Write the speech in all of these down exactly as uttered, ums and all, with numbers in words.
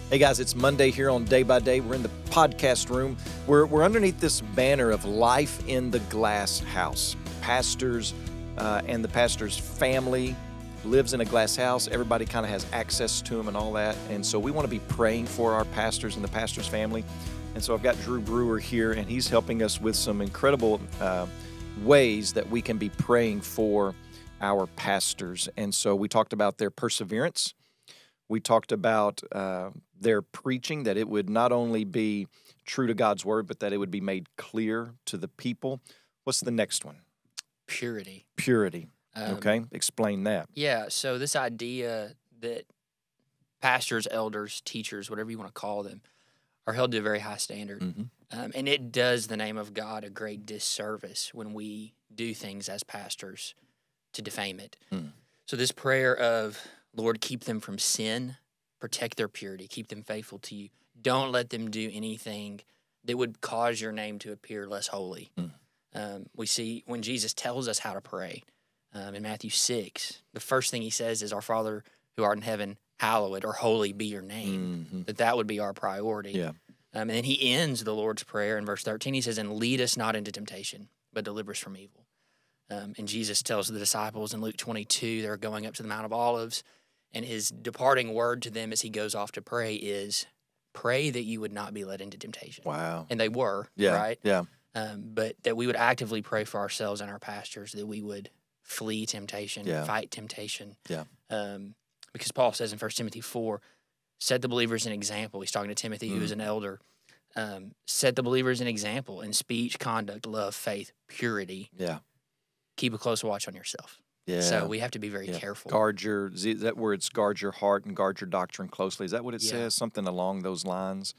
Hey guys, it's Monday here on Day by Day. We're in the podcast room. We're, we're underneath this banner of Life in the Glass House. Pastors uh, and the pastor's family lives in a glass house. Everybody kind of has access to them and all that. And so we want to be praying for our pastors and the pastor's family. And so I've got Drew Brewer here, and he's helping us with some incredible uh, ways that we can be praying for our pastors. And so we talked about their perseverance. We talked about uh, their preaching, that it would not only be true to God's word, but that it would be made clear to the people. What's the next one? Purity. Purity. Um, Okay, explain that. Yeah, so this idea that pastors, elders, teachers, whatever you want to call them, are held to a very high standard. Mm-hmm. Um, and it does the name of God a great disservice when we do things as pastors to defame it. Mm. So this prayer of, Lord, keep them from sin, protect their purity, keep them faithful to you. Don't let them do anything that would cause your name to appear less holy. Mm. Um, we see when Jesus tells us how to pray um, in Matthew six, the first thing he says is, our Father who art in heaven, hallowed or holy be your name, Mm-hmm. that that would be our priority. Yeah. Um, and then he ends the Lord's Prayer in verse thirteen. He says, and lead us not into temptation, but deliver us from evil. Um, and Jesus tells the disciples in Luke twenty-two, they're going up to the Mount of Olives, and his departing word to them as he goes off to pray is, pray that you would not be led into temptation. Wow. And they were, Yeah. right? Yeah. Um, but that we would actively pray for ourselves and our pastors, that we would flee temptation, Yeah. fight temptation. Yeah. Um, because Paul says in First Timothy four, set the believers an example. He's talking to Timothy, Mm. who is an elder. Um, set the believers an example in speech, conduct, love, faith, purity. Yeah. Keep a close watch on yourself. Yeah. So we have to be very Yeah. careful. Guard your, is that where it's guard your heart and guard your doctrine closely? Is that what it Yeah. says? Something along those lines?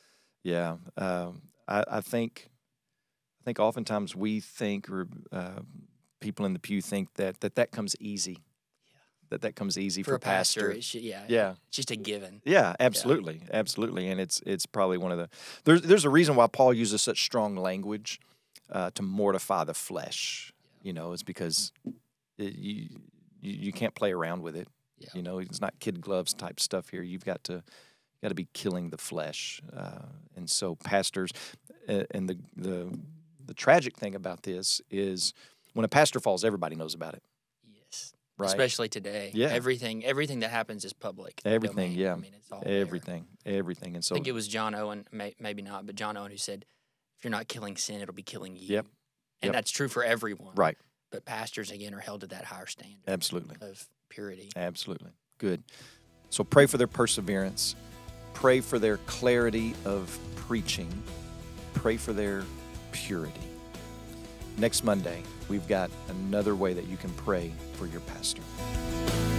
Yeah. Um, I, I think, I think oftentimes we think, or uh, people in the pew think that that, that comes easy. Yeah. That that comes easy for, For a pastor, pastor. it should, yeah, Yeah. it's just a given. Yeah, absolutely, absolutely, and it's it's probably one of the there's there's a reason why Paul uses such strong language uh, to mortify the flesh. You know, it's because it, you, you you can't play around with it. Yeah. You know, it's not kid gloves type stuff here. You've got to got to be killing the flesh, uh, and so pastors, uh, and the the the tragic thing about this is when a pastor falls, everybody knows about it. Yes. Right. Especially today. Yeah. Everything everything that happens is public. Everything, domain. yeah. I mean, it's all there. Everything, everything, and so I think it was John Owen, may, maybe not, but John Owen who said, if you're not killing sin, it'll be killing you. Yep. And Yep. that's true for everyone. right, But pastors, again, are held to that higher standard absolutely. of purity. Absolutely. Good. So pray for their perseverance. Pray for their clarity of preaching. Pray for their purity. Next Monday, we've got another way that you can pray for your pastor.